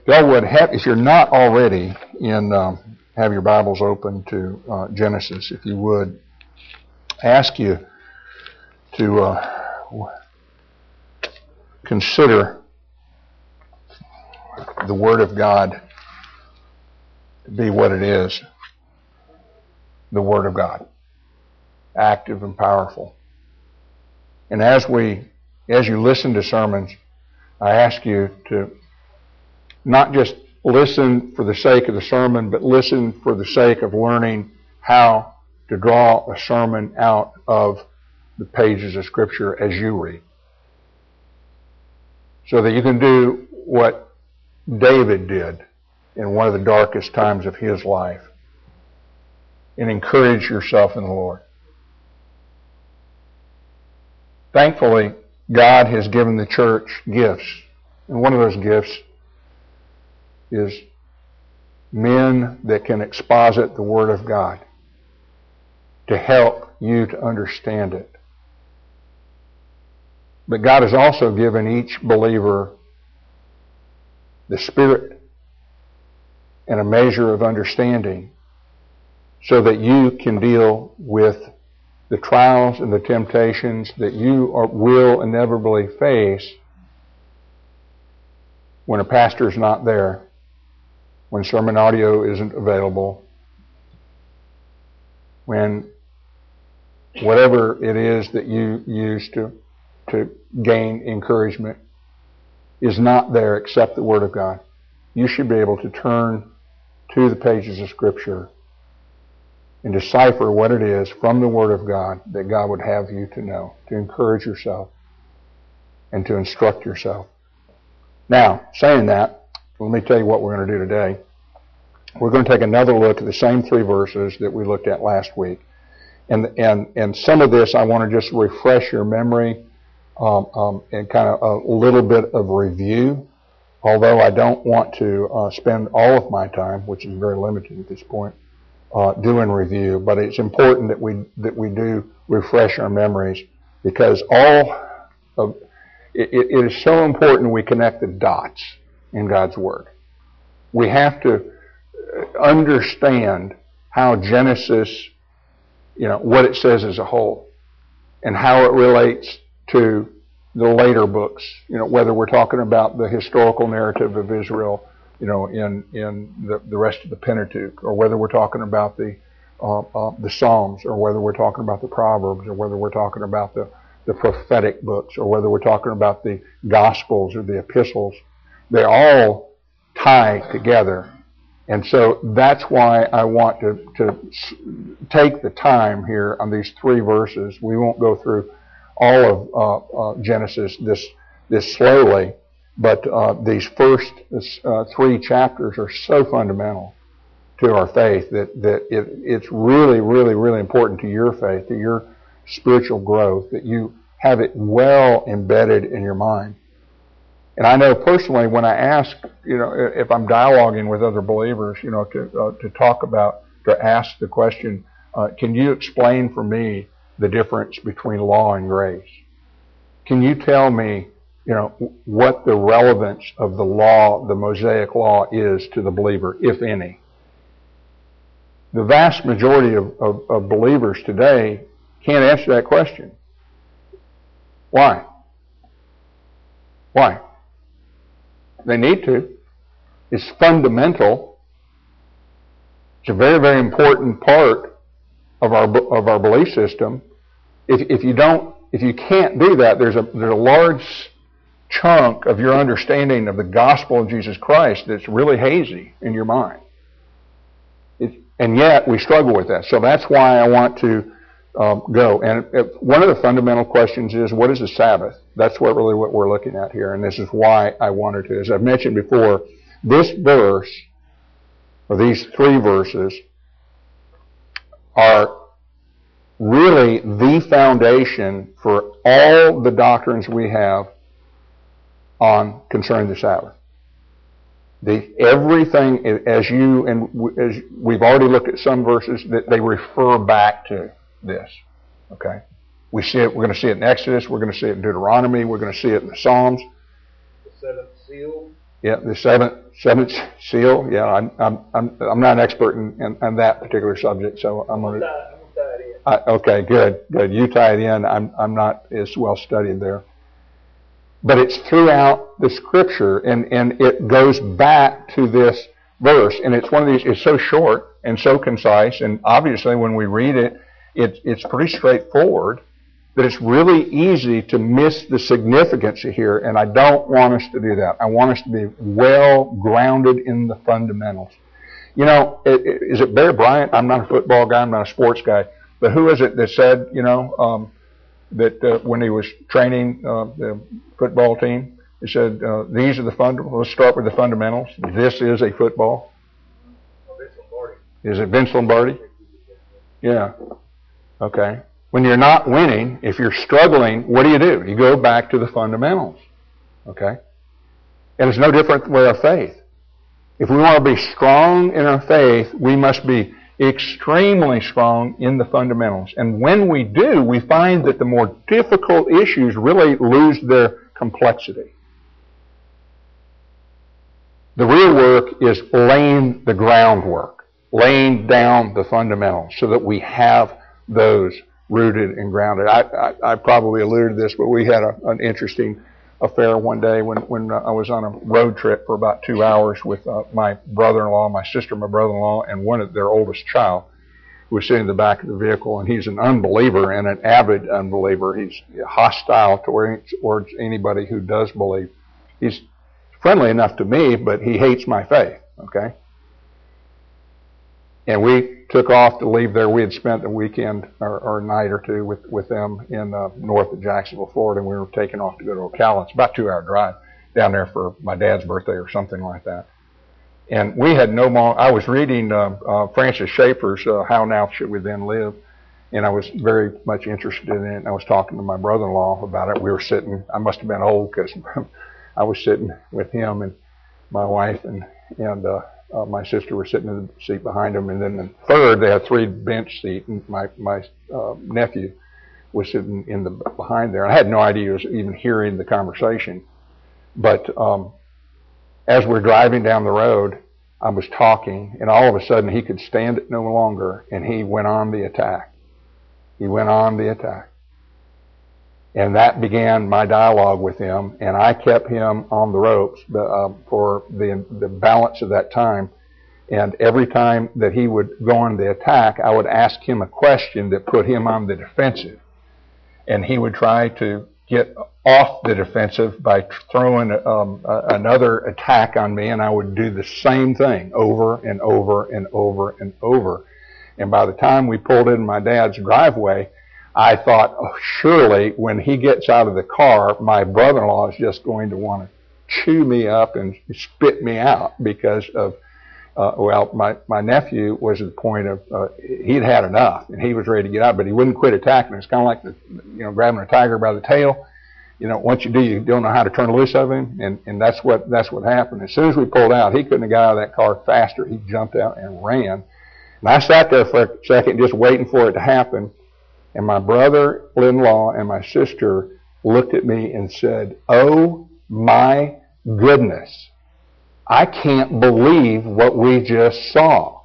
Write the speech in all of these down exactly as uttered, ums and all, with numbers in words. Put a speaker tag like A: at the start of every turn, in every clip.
A: y'all would have, if you're not already in, um, have your Bibles open to uh, Genesis, if you would, ask you to uh, consider the Word of God to be what it is, the Word of God, active and powerful. And as we, as you listen to sermons, I ask you to not just listen for the sake of the sermon, but listen for the sake of learning how to draw a sermon out of the pages of Scripture as you read. So that you can do what David did in one of the darkest times of his life and encourage yourself in the Lord. Thankfully, God has given the church gifts, and one of those gifts is men that can exposit the Word of God to help you to understand it. But God has also given each believer the Spirit and a measure of understanding so that you can deal with the trials and the temptations that you are, will inevitably face when a pastor is not there, when sermon audio isn't available, when whatever it is that you use to, to gain encouragement is not there except the Word of God. You should be able to turn to the pages of Scripture and decipher what it is from the Word of God that God would have you to know, to encourage yourself and to instruct yourself. Now, saying that, let me tell you what we're going to do today. We're going to take another look at the same three verses that we looked at last week. And and and some of this I want to just refresh your memory um, um, and kind of a little bit of review, although I don't want to uh, spend all of my time, which is very limited at this point, uh, doing review. But it's important that we that we do refresh our memories, because all of it, it is so important we connect the dots in God's Word. We have to understand how Genesis, you know, what it says as a whole, and how it relates to the later books. You know, whether we're talking about the historical narrative of Israel, you know, in in the, the rest of the Pentateuch, or whether we're talking about the uh, uh, the Psalms, or whether we're talking about the Proverbs, or whether we're talking about the the prophetic books, or whether we're talking about the Gospels or the epistles. They all tie together. And so that's why I want to, to take the time here on these three verses. We won't go through all of uh, uh, Genesis this this slowly, but uh, these first uh, three chapters are so fundamental to our faith that, that it, it's really, really, really important to your faith, to your spiritual growth, that you have it well embedded in your mind. And I know personally, when I ask, you know, if I'm dialoguing with other believers, you know, to uh, to talk about, to ask the question, uh, can you explain for me the difference between law and grace? Can you tell me, you know, what the relevance of the law, the Mosaic law, is to the believer, if any? The vast majority of, of, of believers today can't answer that question. Why? Why? They need to. It's fundamental. It's a very, very important part of our of our belief system. If if you don't, if you can't do that, there's a there's a large chunk of your understanding of the gospel of Jesus Christ that's really hazy in your mind. It, and yet we struggle with that. So that's why I want to um, go. And it, one of the fundamental questions is, what is the Sabbath? That's what really what we're looking at here, and this is why I wanted to. As I've mentioned before, this verse, or these three verses, are really the foundation for all the doctrines we have on concerning the Sabbath. The everything, as you and as we've already looked at some verses, that they refer back to this. Okay. We see it, we're going to see it in Exodus, we're going to see it in Deuteronomy, we're going to see it in the Psalms.
B: The seventh seal.
A: Yeah, the seventh Seventh seal? Yeah, I'm I'm I'm, I'm not an expert in, in, in that particular subject, so I'm going to. I, okay, good, good. You tie it in. I'm I'm not as well studied there, but it's throughout the Scripture, and and it goes back to this verse, and it's one of these. It's so short and so concise, and obviously when we read it, it it's pretty straightforward. That it's really easy to miss the significance here, and I don't want us to do that. I want us to be well grounded in the fundamentals. You know, it, it, is it Bear Bryant? I'm not a football guy. I'm not a sports guy. But who is it that said, you know, um, that uh, when he was training uh, the football team, he said, uh, these are the fundamentals. Let's start with the fundamentals. This is a football.
B: Vince Lombardi.
A: Is it Vince Lombardi? Yeah. Okay. When you're not winning, if you're struggling, what do you do? You go back to the fundamentals. Okay? And it's no different with our faith. If we want to be strong in our faith, we must be extremely strong in the fundamentals. And when we do, we find that the more difficult issues really lose their complexity. The real work is laying the groundwork, laying down the fundamentals so that we have those rooted and grounded. I, I, I probably alluded to this, but we had a, an interesting affair one day when, when uh, I was on a road trip for about two hours with uh, my brother-in-law, my sister, my brother-in-law, and one of their oldest child, who was sitting in the back of the vehicle, and he's an unbeliever and an avid unbeliever. He's hostile towards, towards anybody who does believe. He's friendly enough to me, but he hates my faith, okay? And we took off to leave there. We had spent a weekend or, or a night or two with, with them in uh, north of Jacksonville, Florida, and we were taking off to go to Ocala. It's about a two-hour drive down there for my dad's birthday or something like that. And we had no more. I was reading uh, uh, Francis Schaeffer's uh, How Now Should We Then Live, and I was very much interested in it. And I was talking to my brother-in-law about it. We were sitting. I must have been old because I was sitting with him and my wife and and. Uh, Uh, my sister was sitting in the seat behind him, and then the third, they had three bench seat, and my my uh, nephew was sitting in the behind there. I had no idea he was even hearing the conversation, but um, as we're driving down the road, I was talking, and all of a sudden he could stand it no longer, and he went on the attack. He went on the attack. And that began my dialogue with him, and I kept him on the ropes uh, for the the balance of that time. And every time that he would go on the attack, I would ask him a question that put him on the defensive. And he would try to get off the defensive by throwing um, a, another attack on me, and I would do the same thing over and over and over and over. And by the time we pulled in my dad's driveway, I thought, oh, surely when he gets out of the car, my brother-in-law is just going to want to chew me up and spit me out because of, uh, well, my, my nephew was at the point of, uh, he'd had enough and he was ready to get out, but he wouldn't quit attacking. It's kind of like, the, you know, grabbing a tiger by the tail. You know, once you do, you don't know how to turn loose of him, and, and that's what, that's what happened. As soon as we pulled out, he couldn't have got out of that car faster. He jumped out and ran. And I sat there for a second just waiting for it to happen. And my brother-in-law and my sister looked at me and said, "Oh my goodness, I can't believe what we just saw."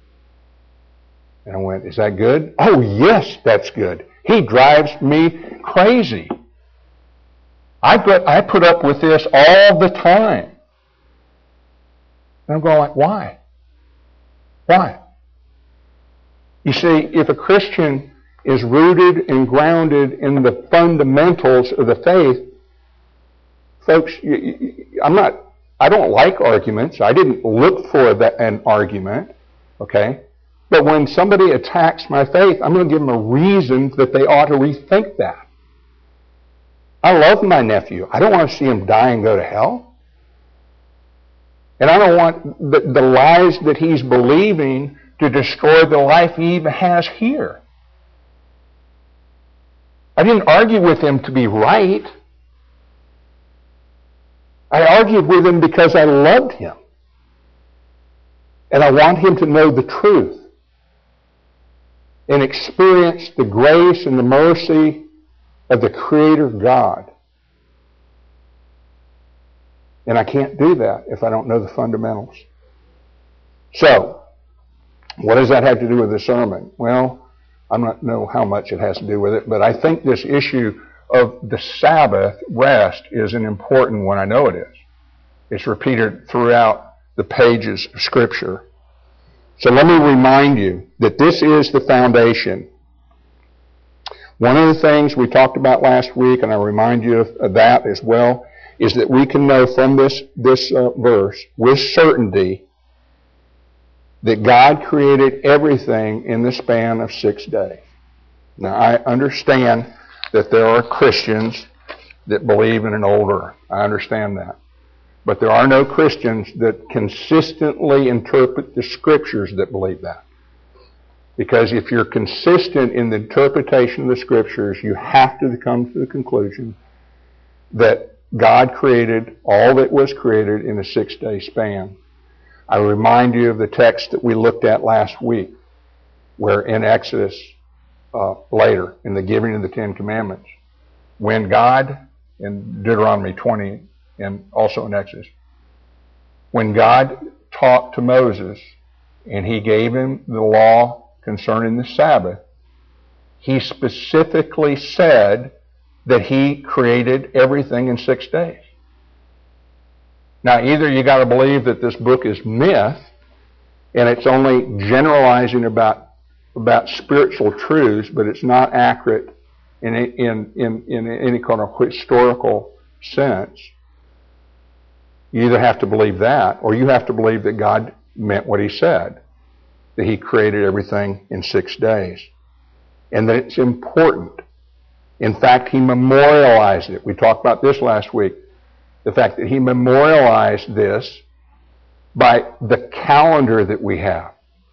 A: And I went, "Is that good?" "Oh yes, that's good. He drives me crazy. I put, I put up with this all the time." And I'm going like, why? Why? You see, if a Christian is rooted and grounded in the fundamentals of the faith, folks, I'm not, I don't like arguments. I didn't look for that, an argument, okay? But when somebody attacks my faith, I'm going to give them a reason that they ought to rethink that. I love my nephew. I don't want to see him die and go to hell. And I don't want the, the lies that he's believing to destroy the life he even has here. I didn't argue with him to be right. I argued with him because I loved him. And I want him to know the truth and experience the grace and the mercy of the Creator God. And I can't do that if I don't know the fundamentals. So, what does that have to do with the sermon? Well, I don't know how much it has to do with it, but I think this issue of the Sabbath rest is an important one. I know it is. It's repeated throughout the pages of Scripture. So let me remind you that this is the foundation. One of the things we talked about last week, and I remind you of, of that as well, is that we can know from this, this uh, verse with certainty that God created everything in the span of six days. Now, I understand that there are Christians that believe in an old earth. I understand that. But there are no Christians that consistently interpret the Scriptures that believe that. Because if you're consistent in the interpretation of the Scriptures, you have to come to the conclusion that God created all that was created in a six-day span. I remind you of the text that we looked at last week, where in Exodus, uh, later, in the giving of the Ten Commandments, when God, in Deuteronomy twenty, and also in Exodus, when God talked to Moses and he gave him the law concerning the Sabbath, he specifically said that he created everything in six days. Now, either you got to believe that this book is myth and it's only generalizing about about spiritual truths, but it's not accurate in in in, in any kind of historical sense. You either have to believe that, or you have to believe that God meant what he said, that he created everything in six days, and that it's important. In fact, he memorialized it. We talked about this last week. The fact that he memorialized this by the calendar that we have.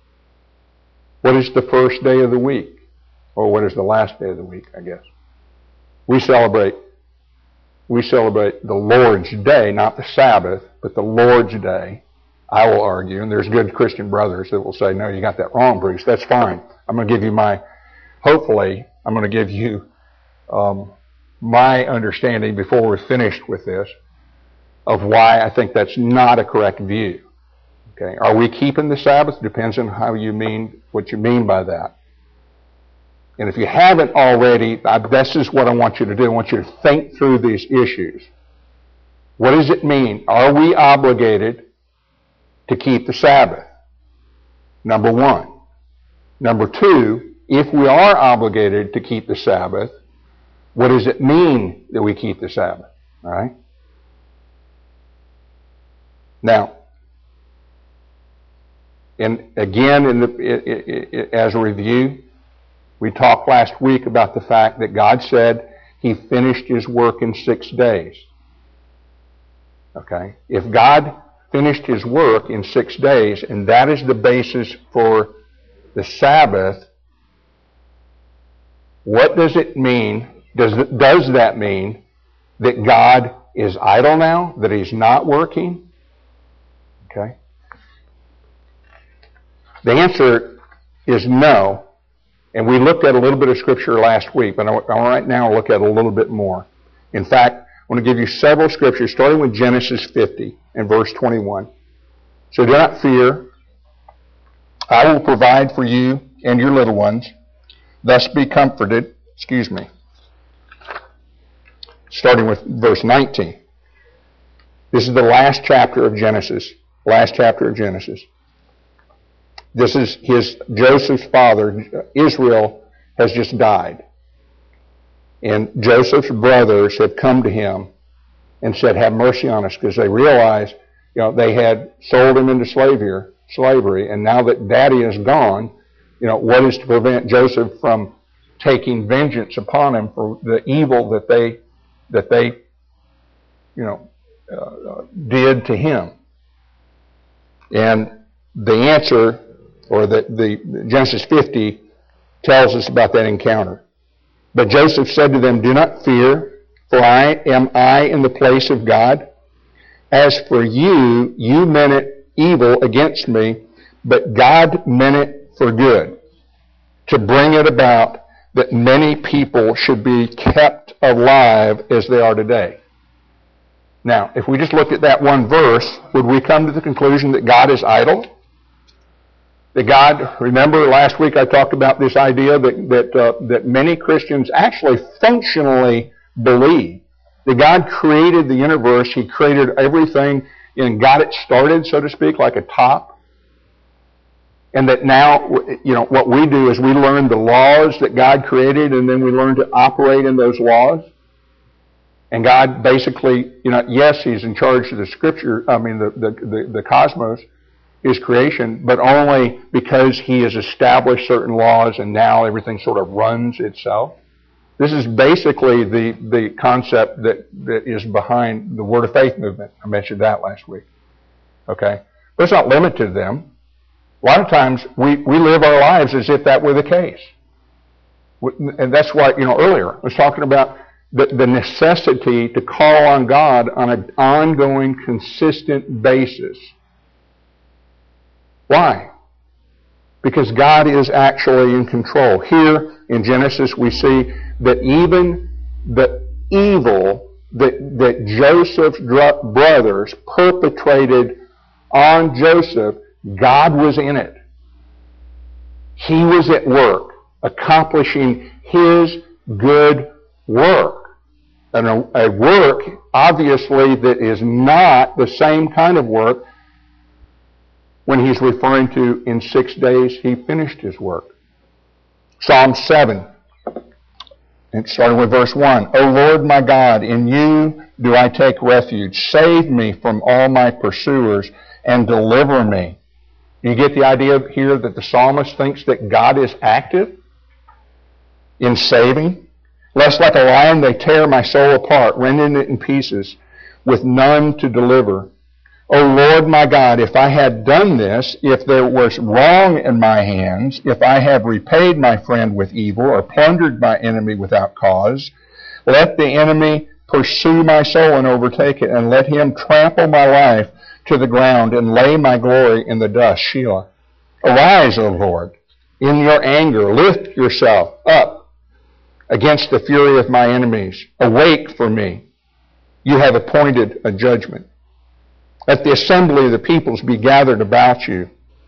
A: What is the first day of the week? Or what is the last day of the week, I guess? We celebrate We celebrate the Lord's Day, not the Sabbath, but the Lord's Day, I will argue. And there's good Christian brothers that will say, no, you got that wrong, Bruce. That's fine. I'm going to give you my, hopefully, I'm going to give you um, my understanding before we're finished with this of why I think that's not a correct view. Okay, are we keeping the Sabbath? Depends on how you mean, what you mean by that. And if you haven't already, this is what I want you to do. I want you to think through these issues. What does it mean? Are we obligated to keep the Sabbath? Number one. Number two, if we are obligated to keep the Sabbath, what does it mean that we keep the Sabbath? All right? Now, and again, in the, it, it, as a review, we talked last week about the fact that God said he finished his work in six days. Okay? If God finished his work in six days, and that is the basis for the Sabbath, what does it mean? Does, does that mean that God is idle now? That he's not working? Okay? The answer is no. And we looked at a little bit of Scripture last week, but I want right now to look at a little bit more. In fact, I want to give you several Scriptures, starting with Genesis fifty and verse twenty-one. So do not fear. I will provide for you and your little ones. Thus be comforted. Excuse me. Starting with verse nineteen. This is the last chapter of Genesis. Last chapter of Genesis. This is his, Joseph's father, Israel, has just died. And Joseph's brothers have come to him and said, have mercy on us, because they realized, you know, they had sold him into slavery, slavery, and now that daddy is gone, you know, what is to prevent Joseph from taking vengeance upon him for the evil that they, that they, you know, uh, did to him? And the answer, or the, the Genesis fifty tells us about that encounter. But Joseph said to them, do not fear, for I am I in the place of God. As for you, you meant it evil against me, but God meant it for good, to bring it about that many people should be kept alive as they are today. Now, if we just looked at that one verse, would we come to the conclusion that God is idle? That God, remember last week I talked about this idea that, that, uh, that many Christians actually functionally believe that God created the universe, He created everything and got it started, so to speak, like a top. And that now, you know, what we do is we learn the laws that God created and then we learn to operate in those laws. And God basically, you know, yes, He's in charge of the Scripture, I mean the, the, the, the cosmos, His creation, but only because He has established certain laws and now everything sort of runs itself. This is basically the, the concept that, that is behind the Word of Faith movement. I mentioned that last week. Okay? But it's not limited to them. A lot of times we, we live our lives as if that were the case. And that's why, you know, earlier I was talking about the, the necessity to call on God on an ongoing, consistent basis. Why? Because God is actually in control. Here in Genesis we see that even the evil that, that Joseph's brothers perpetrated on Joseph, God was in it. He was at work, accomplishing His good work. And a, a work, obviously, that is not the same kind of work when He's referring to in six days He finished His work. Psalm seven. And starting with verse one. O Lord my God, in You do I take refuge. Save me from all my pursuers and deliver me. You get the idea here that the psalmist thinks that God is active in saving? Lest like a lion they tear my soul apart, rending it in pieces, with none to deliver. O Lord my God, if I had done this, if there was wrong in my hands, if I have repaid my friend with evil, or plundered my enemy without cause, let the enemy pursue my soul and overtake it, and let him trample my life to the ground, and lay my glory in the dust. Shelah. Arise, O Lord, in Your anger, lift Yourself up against the fury of my enemies. Awake for me. You have appointed a judgment. Let the assembly of the peoples be gathered about You.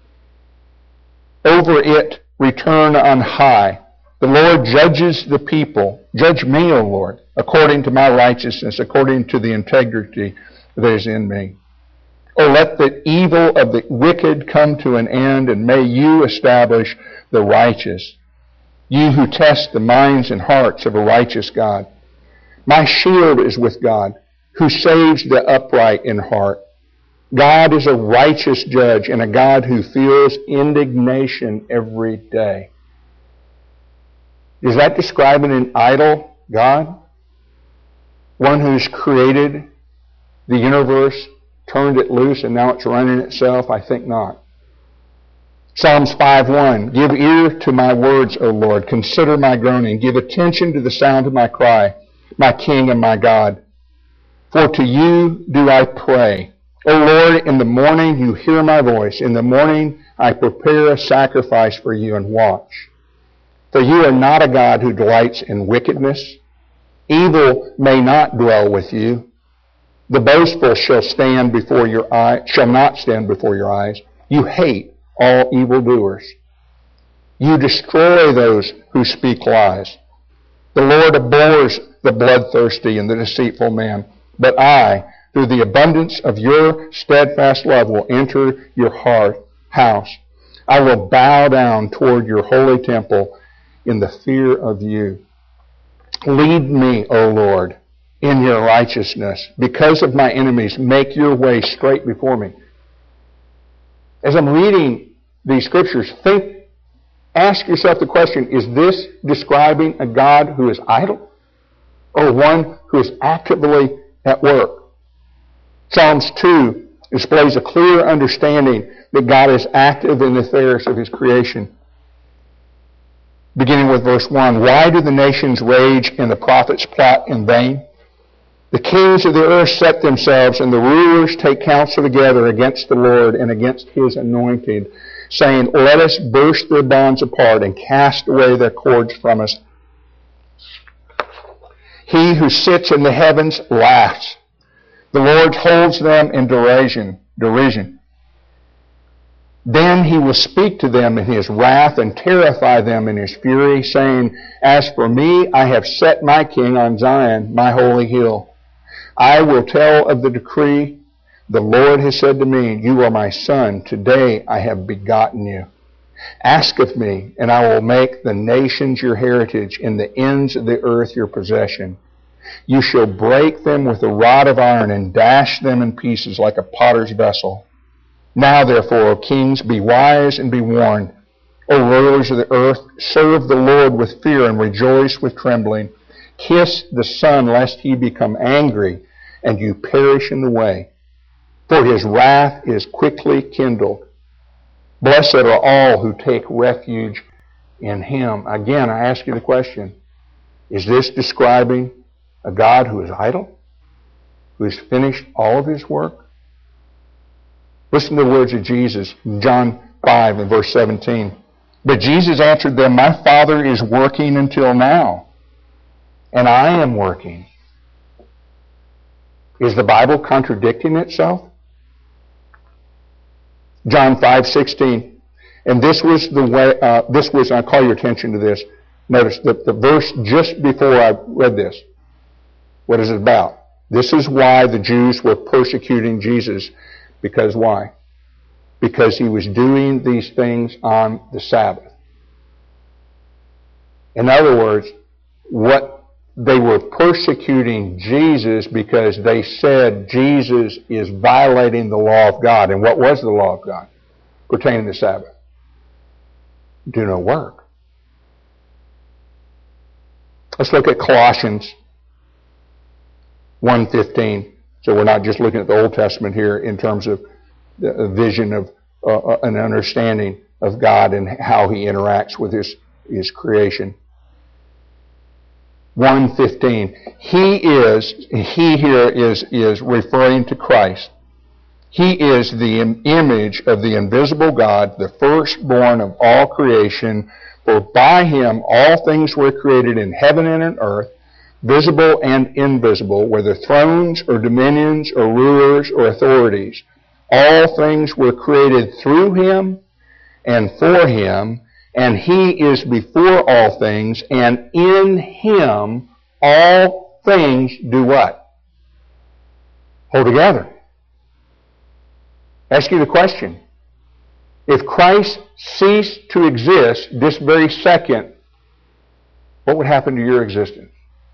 A: Over it return on high. The Lord judges the people. Judge me, O Lord, according to my righteousness, according to the integrity that is in me. O let the evil of the wicked come to an end, and may You establish the righteous. You who test the minds and hearts of a righteous God. My shield is with God, who saves the upright in heart. God is a righteous judge and a God who feels indignation every day. Is that describing an idle God? One who's created the universe, turned it loose, and now it's running itself? I think not. Psalms five one. Give ear to my words, O Lord. Consider my groaning. Give attention to the sound of my cry, my King and my God. For to You do I pray. O Lord, in the morning You hear my voice. In the morning I prepare a sacrifice for You and watch. For You are not a God who delights in wickedness. Evil may not dwell with You. The boastful shall stand before your eye, shall not stand before Your eyes. You hate all evildoers. You destroy those who speak lies. The Lord abhors the bloodthirsty and the deceitful man. But I, through the abundance of Your steadfast love, will enter Your heart, house. I will bow down toward Your holy temple in the fear of You. Lead me, O Lord, in Your righteousness. Because of my enemies, make Your way straight before me. As I'm reading these scriptures, think, ask yourself the question, is this describing a God who is idle, or one who is actively at work? Psalms two displays a clear understanding that God is active in the affairs of His creation. Beginning with verse one, why do the nations rage and the prophets plot in vain? The kings of the earth set themselves, and the rulers take counsel together against the Lord and against His anointed, saying, let us burst their bonds apart and cast away their cords from us. He who sits in the heavens laughs. The Lord holds them in derision. derision. Then he will speak to them in his wrath and terrify them in his fury, saying, As for me, I have set my king on Zion, my holy hill. I will tell of the decree. The Lord has said to me, You are my son. Today I have begotten you. Ask of me, and I will make the nations your heritage, and the ends of the earth your possession. You shall break them with a rod of iron, and dash them in pieces like a potter's vessel. Now therefore, O kings, be wise and be warned. O rulers of the earth, serve the Lord with fear and rejoice with trembling. Kiss the Son, lest he become angry, and you perish in the way. For his wrath is quickly kindled. Blessed are all who take refuge in him. Again, I ask you the question, is this describing a God who is idle? Who has finished all of his work? Listen to the words of Jesus, John five and verse seventeen. But Jesus answered them, My Father is working until now, and I am working. Is the Bible contradicting itself? John five sixteen. And this was the way, uh, this was, I call your attention to this. Notice the, the verse just before I read this. What is it about? This is why the Jews were persecuting Jesus. Because why? Because he was doing these things on the Sabbath. In other words, what they were persecuting Jesus because they said Jesus is violating the law of God. And what was the law of God pertaining to the Sabbath? Do no work. Let's look at Colossians one fifteen. So we're not just looking at the Old Testament here in terms of the vision of uh, an understanding of God and how he interacts with his, his creation. one fifteen. He is, he here is, is referring to Christ. He is the image of the invisible God, the firstborn of all creation, for by him all things were created in heaven and in earth, visible and invisible, whether thrones or dominions or rulers or authorities. All things were created through him and for him, and he is before all things, and in him all things do what? Hold together. Ask you the question. If Christ ceased to exist this very second, what would happen to your existence?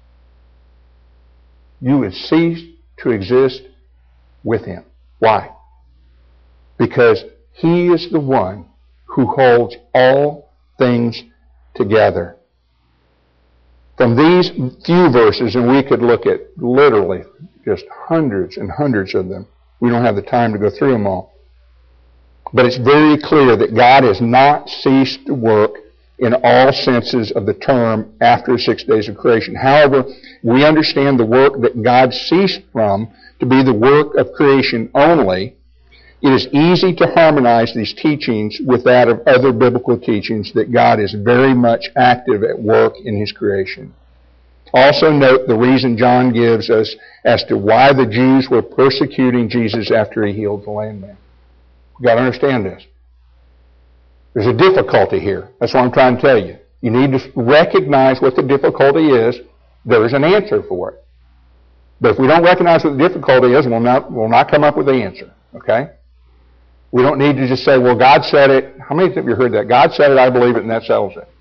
A: You would cease to exist with him. Why? Because he is the one who holds all things together. From these few verses, and we could look at literally just hundreds and hundreds of them. We don't have the time to go through them all. But it's very clear that God has not ceased to work in all senses of the term after six days of creation. However, we understand the work that God ceased from to be the work of creation only. It is easy to harmonize these teachings with that of other biblical teachings that God is very much active at work in his creation. Also note the reason John gives us as to why the Jews were persecuting Jesus after he healed the lame man. You've got to understand this. There's a difficulty here. That's what I'm trying to tell you. You need to recognize what the difficulty is. There's an answer for it. But if we don't recognize what the difficulty is, we'll not, we'll not come up with the answer. Okay? We don't need to just say, well, God said it. How many of you heard that? God said it, I believe it, and that settles it.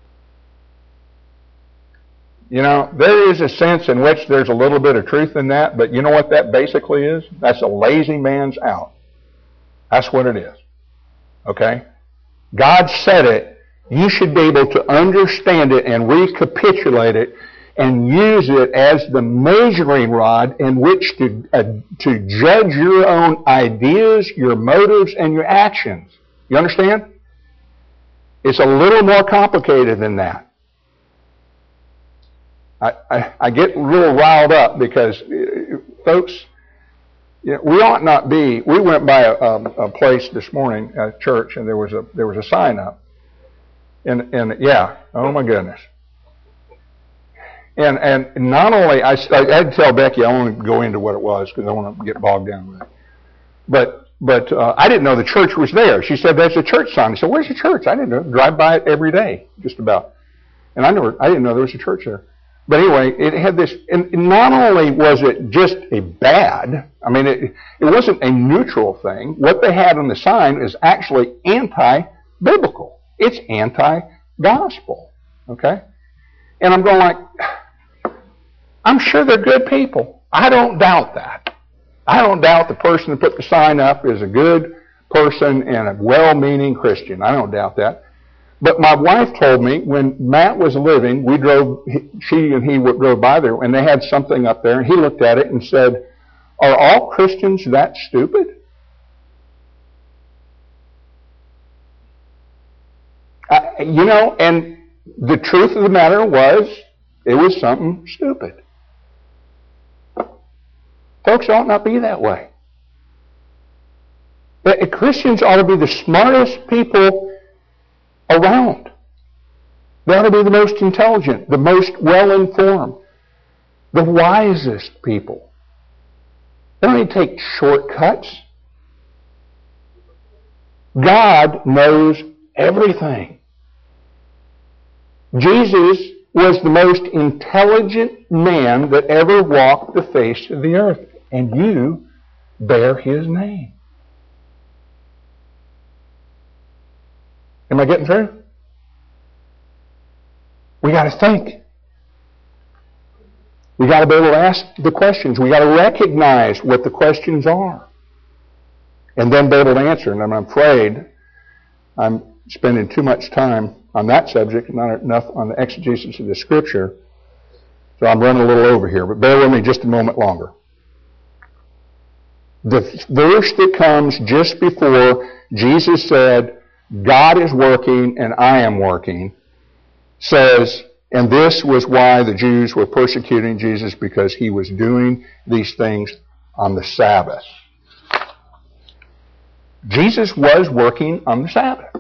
A: You know, there is a sense in which there's a little bit of truth in that, but you know what that basically is? That's a lazy man's out. That's what it is. Okay? God said it. You should be able to understand it and recapitulate it and use it as the measuring rod in which to, uh, to judge your own ideas, your motives, and your actions. You understand? It's a little more complicated than that. I, I, I get real riled up because, uh, folks, you know, we ought not be. We went by a, a, a place this morning, a church, and there was a there was a sign up, and and yeah, oh my goodness. And and not only, I, I had to tell Becky, I want to go into what it was because I want to get bogged down with it. But but uh, I didn't know the church was there. She said, there's a church sign. I said, where's the church? I didn't know. Drive by it every day, just about. And I never, I didn't know there was a church there. But anyway, it had this, and not only was it just a bad, I mean, it, it wasn't a neutral thing. What they had on the sign is actually anti-biblical. It's anti-gospel, okay? And I'm going like, I'm sure they're good people. I don't doubt that. I don't doubt the person that put the sign up is a good person and a well-meaning Christian. I don't doubt that. But my wife told me when Matt was living, we drove, she and he drove by there, and they had something up there, and he looked at it and said, are all Christians that stupid? I, you know, and the truth of the matter was, it was something stupid. Folks ought not be that way. Christians ought to be the smartest people around. They ought to be the most intelligent, the most well-informed, the wisest people. They don't need to take shortcuts. God knows everything. Jesus was the most intelligent man that ever walked the face of the earth, and you bear his name. Am I getting through? We got to think. We got to be able to ask the questions. We got to recognize what the questions are, and then be able to answer. And I'm afraid I'm spending too much time on that subject, not enough on the exegesis of the Scripture. So I'm running a little over here, but bear with me just a moment longer. The verse that comes just before Jesus said, God is working and I am working, says, and this was why the Jews were persecuting Jesus, because he was doing these things on the Sabbath. Jesus was working on the Sabbath.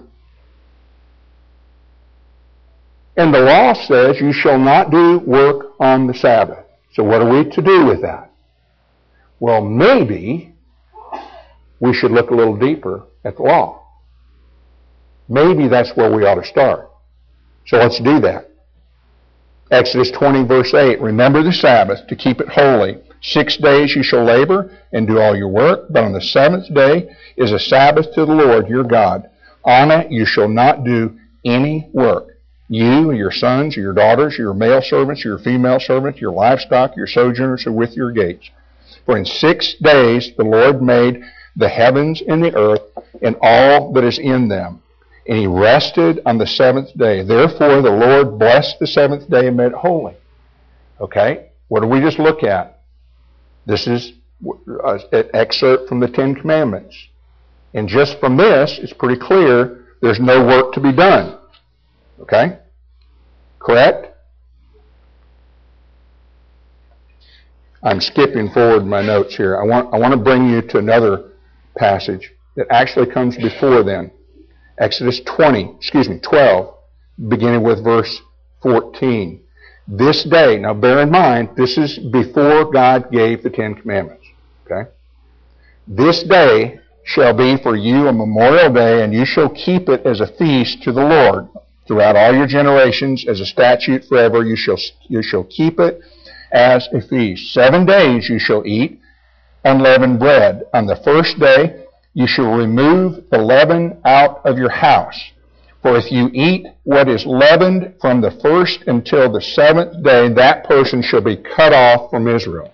A: And the law says you shall not do work on the Sabbath. So what are we to do with that? Well, maybe we should look a little deeper at the law. Maybe that's where we ought to start. So let's do that. Exodus twenty, verse eight, remember the Sabbath to keep it holy. Six days you shall labor and do all your work, but on the seventh day is a Sabbath to the Lord your God. On it you shall not do any work. You, your sons, your daughters, your male servants, your female servants, your livestock, your sojourners are with your gates. For in six days the Lord made the heavens and the earth and all that is in them. And he rested on the seventh day. Therefore the Lord blessed the seventh day and made it holy. Okay? What did we just look at? This is an excerpt from the Ten Commandments. And just from this, it's pretty clear there's no work to be done. Okay? Correct? I'm skipping forward in my notes here. I want, I want to bring you to another passage that actually comes before then. Exodus twenty, excuse me, twelve, beginning with verse fourteen. This day, now bear in mind, this is before God gave the Ten Commandments. Okay? This day shall be for you a memorial day, and you shall keep it as a feast to the Lord. Throughout all your generations, as a statute forever, you shall, you shall keep it as a feast. Seven days you shall eat unleavened bread. On the first day you shall remove the leaven out of your house. For if you eat what is leavened from the first until the seventh day, that person shall be cut off from Israel.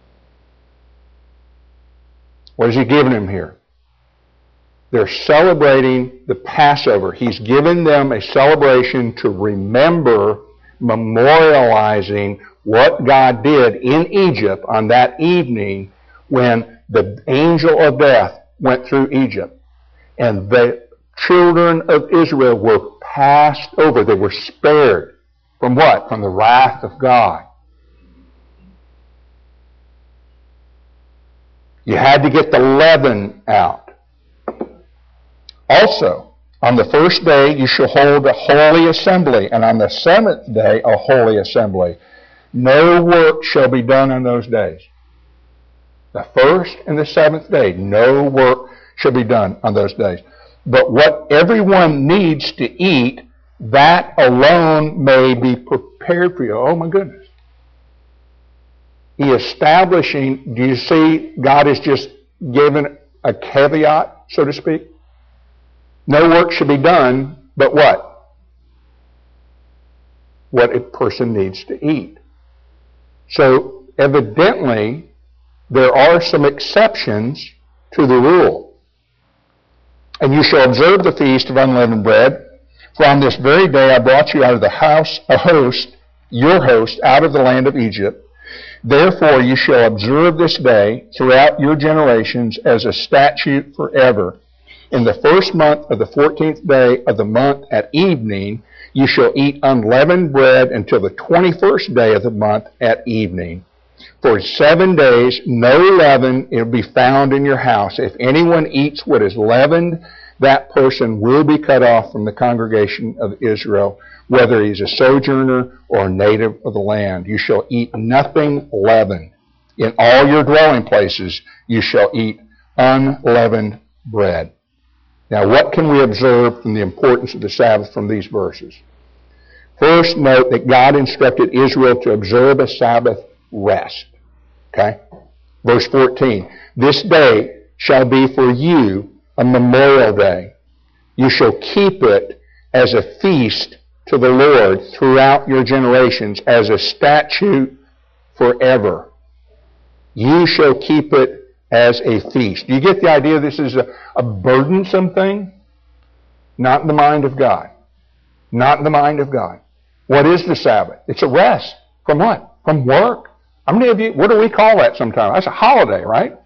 A: What is he giving them here? They're celebrating the Passover. He's given them a celebration to remember, memorializing what God did in Egypt on that evening when the angel of death went through Egypt. And the children of Israel were passed over. They were spared from what? From the wrath of God. You had to get the leaven out. Also, on the first day you shall hold a holy assembly, and on the seventh day a holy assembly. No work shall be done on those days. The first and the seventh day, no work shall be done on those days. But what everyone needs to eat, that alone may be prepared for you. Oh my goodness. He establishing, do you see, God has just given a caveat, so to speak? No work should be done, but what? What a person needs to eat. So evidently, there are some exceptions to the rule. And you shall observe the feast of unleavened bread, for on this very day I brought you out of the house, a host, your host, out of the land of Egypt. Therefore you shall observe this day throughout your generations as a statute forever. In the first month of the fourteenth day of the month at evening, you shall eat unleavened bread until the twenty-first day of the month at evening. For seven days no leaven will be found in your house. If anyone eats what is leavened, that person will be cut off from the congregation of Israel, whether he's a sojourner or a native of the land. You shall eat nothing leavened. In all your dwelling places you shall eat unleavened bread. Now, what can we observe from the importance of the Sabbath from these verses? First, note that God instructed Israel to observe a Sabbath rest. Okay? Verse fourteen, this day shall be for you a memorial day. You shall keep it as a feast to the Lord throughout your generations, as a statute forever. You shall keep it as a feast. Do you get the idea this is a, a burdensome thing? Not in the mind of God. Not in the mind of God. What is the Sabbath? It's a rest. From what? From work. How many of you, what do we call that sometimes? That's a holiday, right?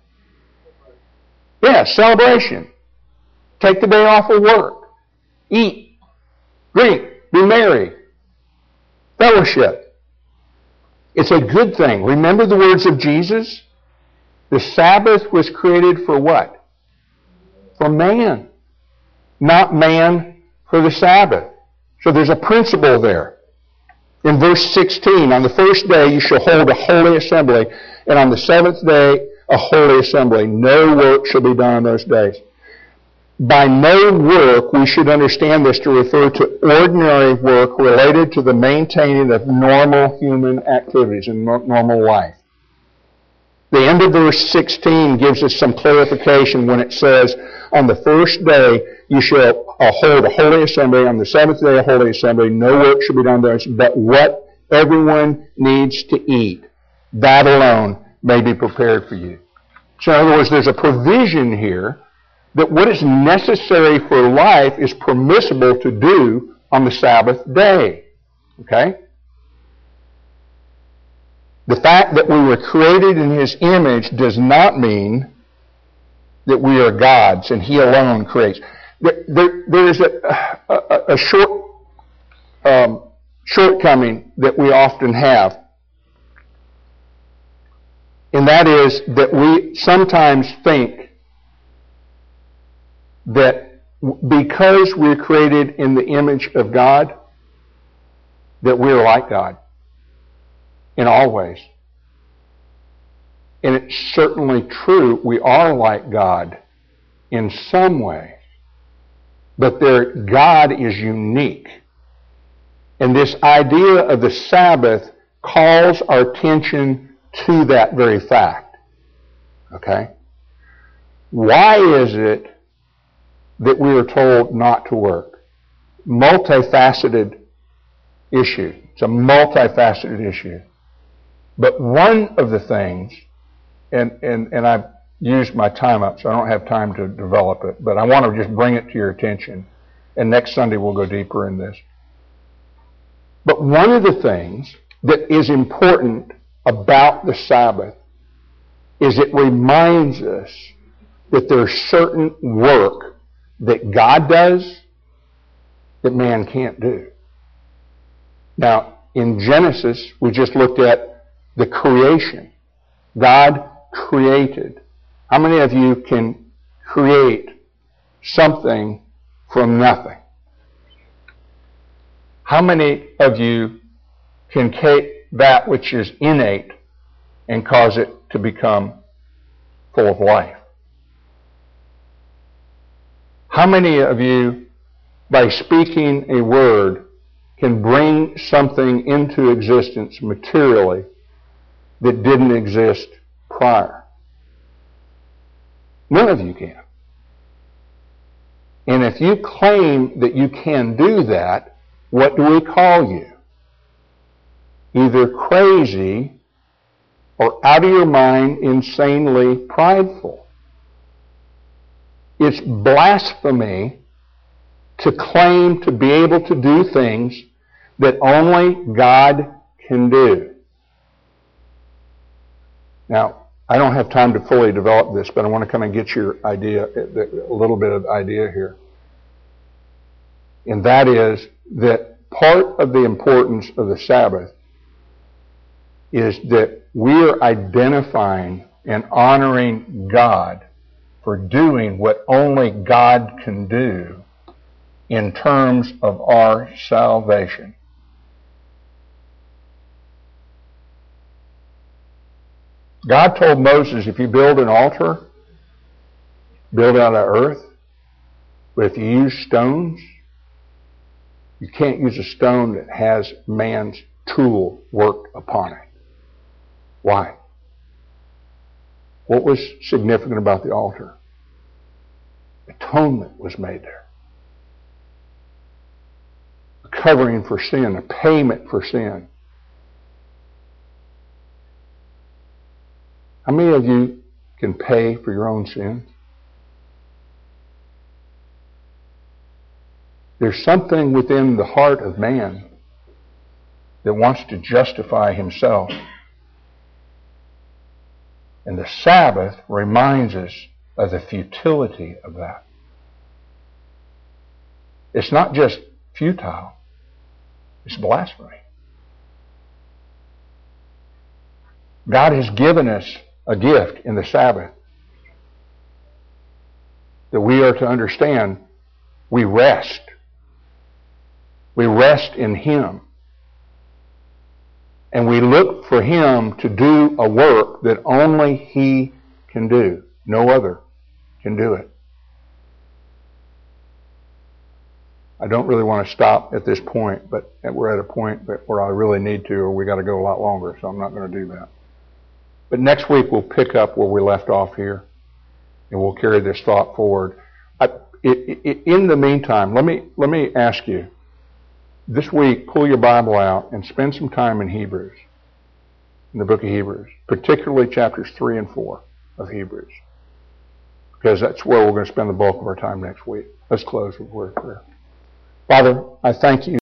A: Yeah, celebration. Take the day off of work. Eat. Drink. Be merry. Fellowship. It's a good thing. Remember the words of Jesus? The Sabbath was created for what? For man. Not man for the Sabbath. So there's a principle there. In verse sixteen, on the first day you shall hold a holy assembly, and on the seventh day a holy assembly. No work shall be done on those days. By no work, we should understand this to refer to ordinary work related to the maintaining of normal human activities and normal life. The end of verse sixteen gives us some clarification when it says, on the first day you shall hold a holy assembly, on the seventh day a holy assembly, no work shall be done there, but what everyone needs to eat, that alone may be prepared for you. So in other words, there's a provision here that what is necessary for life is permissible to do on the Sabbath day. Okay? The fact that we were created in His image does not mean that we are God's and He alone creates. There, there, there is a, a, a short um, shortcoming that we often have, and that is that we sometimes think that because we're created in the image of God, that we're like God in all ways. And it's certainly true, we are like God in some ways. But there, God is unique. And this idea of the Sabbath calls our attention to that very fact. Okay? Why is it that we are told not to work? Multifaceted issue. It's a multifaceted issue. But one of the things, and, and, and I've used my time up, so I don't have time to develop it, but I want to just bring it to your attention. And next Sunday we'll go deeper in this. But one of the things that is important about the Sabbath is it reminds us that there's certain work that God does that man can't do. Now, in Genesis, we just looked at the creation. God created. How many of you can create something from nothing? How many of you can that which is innate and cause it to become full of life. How many of you, by speaking a word, can bring something into existence materially that didn't exist prior? None of you can. And if you claim that you can do that, what do we call you? Either crazy or out of your mind, insanely prideful. It's blasphemy to claim to be able to do things that only God can do. Now, I don't have time to fully develop this, but I want to kind of get your idea, a little bit of idea here. And that is that part of the importance of the Sabbath is that we're identifying and honoring God for doing what only God can do in terms of our salvation. God told Moses, if you build an altar, build it out of earth, but if you use stones, you can't use a stone that has man's tool worked upon it. Why? What was significant about the altar? Atonement was made there. A covering for sin, a payment for sin. How many of you can pay for your own sins? There's something within the heart of man that wants to justify himself. And the Sabbath reminds us of the futility of that. It's not just futile, it's blasphemy. God has given us a gift in the Sabbath that we are to understand. We rest. We rest in Him. And we look for Him to do a work that only He can do. No other can do it. I don't really want to stop at this point, but we're at a point where I really need to, or we got to go a lot longer, so I'm not going to do that. But next week we'll pick up where we left off here, and we'll carry this thought forward. I, it, it, in the meantime, let me let me ask you. This week, pull your Bible out and spend some time in Hebrews, in the book of Hebrews, particularly chapters three and four of Hebrews, because that's where we're going to spend the bulk of our time next week. Let's close with a word of prayer. Father, I thank you